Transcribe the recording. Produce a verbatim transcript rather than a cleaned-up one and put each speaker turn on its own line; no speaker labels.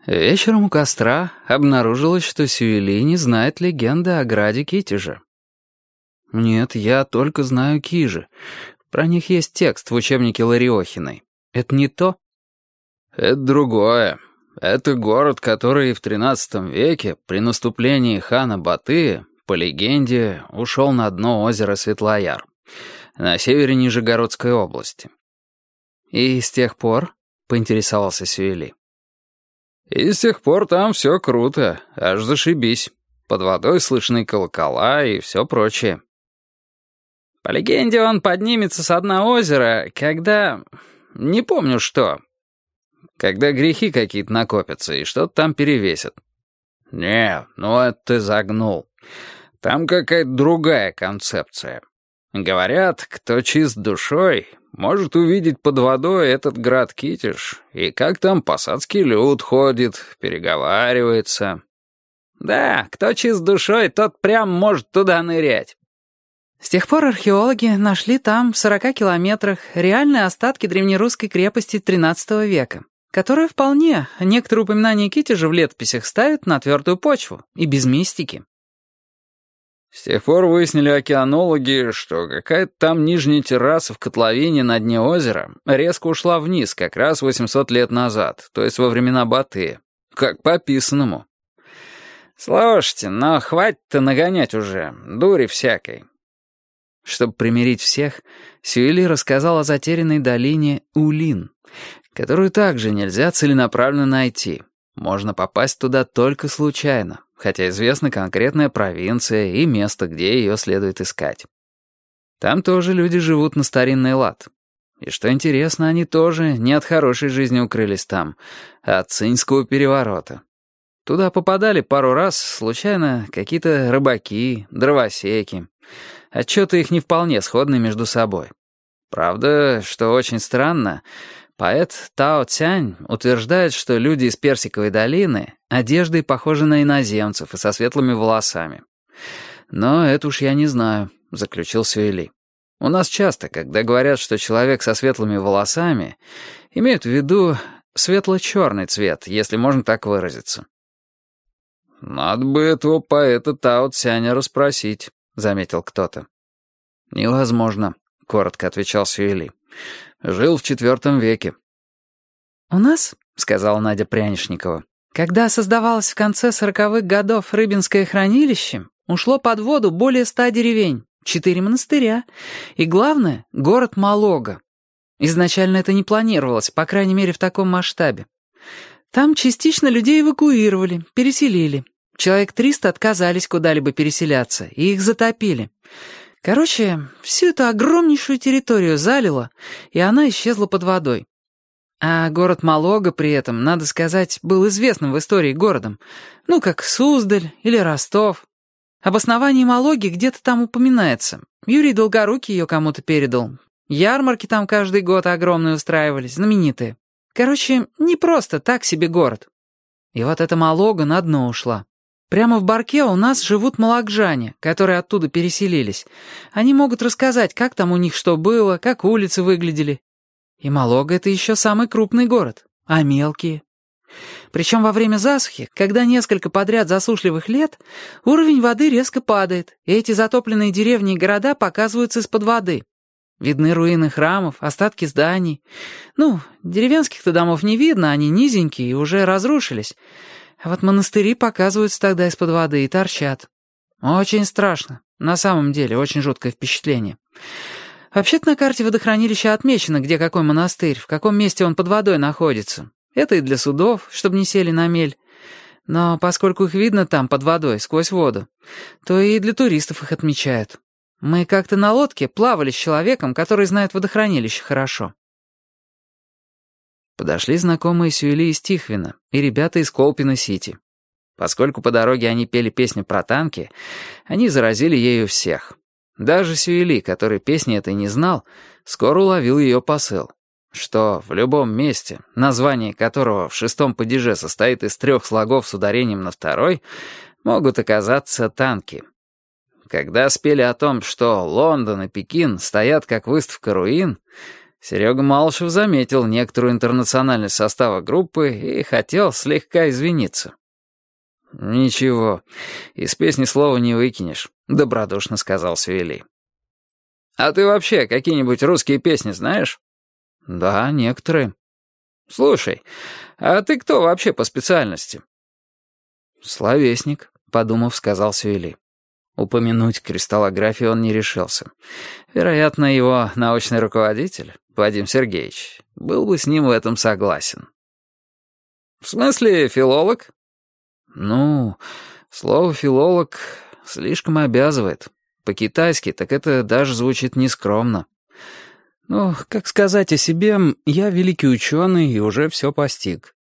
Вечером у костра обнаружилось, что Сюэли не знает легенды о граде Китеже. «Нет, я только знаю Кижи. Про них есть текст в учебнике Лариохиной. Это не то?»
«Это другое. Это город, который в тринадцатом веке при наступлении хана Батыя, по легенде, ушел на дно озера Светлояр, на севере Нижегородской области».
«И с тех пор?» — поинтересовался Сюэли.
«И с тех пор там все круто, аж зашибись. Под водой слышны колокола и все прочее».
«По легенде, он поднимется с дна озера, когда... не помню что».
«Когда грехи какие-то накопятся и что-то там перевесят». «Не, ну это ты загнул. Там какая-то другая концепция. Говорят, кто чист душой, может увидеть под водой этот град Китеж, и как там посадский люд ходит, переговаривается».
«Да, кто чист душой, тот прям может туда нырять».
С тех пор археологи нашли там, в сорока километрах, реальные остатки древнерусской крепости тринадцатого века, которая вполне некоторые упоминания Китежа в летописях ставит на твердую почву и без мистики.
С тех пор выяснили океанологи, что какая-то там нижняя терраса в котловине на дне озера резко ушла вниз как раз восемьсот лет назад, то есть во времена Батыя, как по описанному.
«Слушайте, но хватит-то нагонять уже, дури всякой».
Чтобы примирить всех, Сюэли рассказал о затерянной долине Улин, которую также нельзя целенаправленно найти. Можно попасть туда только случайно, хотя известна конкретная провинция и место, где ее следует искать. Там тоже люди живут на старинный лад. И что интересно, они тоже не от хорошей жизни укрылись там, а от цинского переворота. Туда попадали пару раз, случайно, какие-то рыбаки, дровосеки. Отчеты их не вполне сходны между собой. Правда, что очень странно, поэт Тао Цянь утверждает, что люди из Персиковой долины одеждой похожи на иноземцев и со светлыми волосами. «Но это уж я не знаю», — заключил Сюэли. «У нас часто, когда говорят, что человек со светлыми волосами, имеют в виду светло-черный цвет, если можно так выразиться».
«Надо бы этого поэта Тао Цяня расспросить», — заметил кто-то.
«Невозможно», — коротко отвечал Сюэли. «Жил в четвертом веке».
«У нас, — сказала Надя Прянишникова, — когда создавалось в конце сороковых годов Рыбинское хранилище, ушло под воду более ста деревень, четыре монастыря и, главное, город Малога. Изначально это не планировалось, по крайней мере, в таком масштабе. Там частично людей эвакуировали, переселили. Человек триста отказались куда-либо переселяться, и их затопили. Короче, всю эту огромнейшую территорию залило, и она исчезла под водой. А город Малога при этом, надо сказать, был известным в истории городом. Ну, как Суздаль или Ростов. Об основании Малоги где-то там упоминается. Юрий Долгорукий ее кому-то передал. Ярмарки там каждый год огромные устраивались, знаменитые. Короче, не просто так себе город. И вот эта Малога на дно ушла. Прямо в Барке у нас живут малакжане, которые оттуда переселились. Они могут рассказать, как там у них что было, как улицы выглядели. И Малога — это еще самый крупный город, а мелкие. Причем во время засухи, когда несколько подряд засушливых лет, уровень воды резко падает, и эти затопленные деревни и города показываются из-под воды. Видны руины храмов, остатки зданий. Ну, деревенских-то домов не видно, они низенькие и уже разрушились. А вот монастыри показываются тогда из-под воды и торчат. Очень страшно. На самом деле, очень жуткое впечатление. Вообще-то на карте водохранилища отмечено, где какой монастырь, в каком месте он под водой находится. Это и для судов, чтобы не сели на мель. Но поскольку их видно там, под водой, сквозь воду, то и для туристов их отмечают. Мы как-то на лодке плавали с человеком, который знает водохранилище хорошо.
Подошли знакомые Сюэли из Тихвина и ребята из Колпино-Сити. Поскольку по дороге они пели песню про танки, они заразили ею всех. Даже Сюэли, который песни этой не знал, скоро уловил ее посыл, что в любом месте, название которого в шестом падеже состоит из трех слогов с ударением на второй, могут оказаться танки. Когда спели о том, что Лондон и Пекин стоят как выставка руин, Серега Малышев заметил некоторую интернациональность состава группы и хотел слегка извиниться. «Ничего, из песни слова не выкинешь», — добродушно сказал Савелий. «А ты вообще какие-нибудь русские песни знаешь?» «Да, некоторые». «Слушай, а ты кто вообще по специальности?»
«Словесник», — подумав, сказал Савелий. Упомянуть кристаллографию он не решился. Вероятно, его научный руководитель, Вадим Сергеевич, был бы с ним в этом согласен.
«В смысле, филолог?»
«Ну, слово «филолог» слишком обязывает. По-китайски так это даже звучит нескромно. Ну, как сказать о себе, я великий ученый и уже все постиг.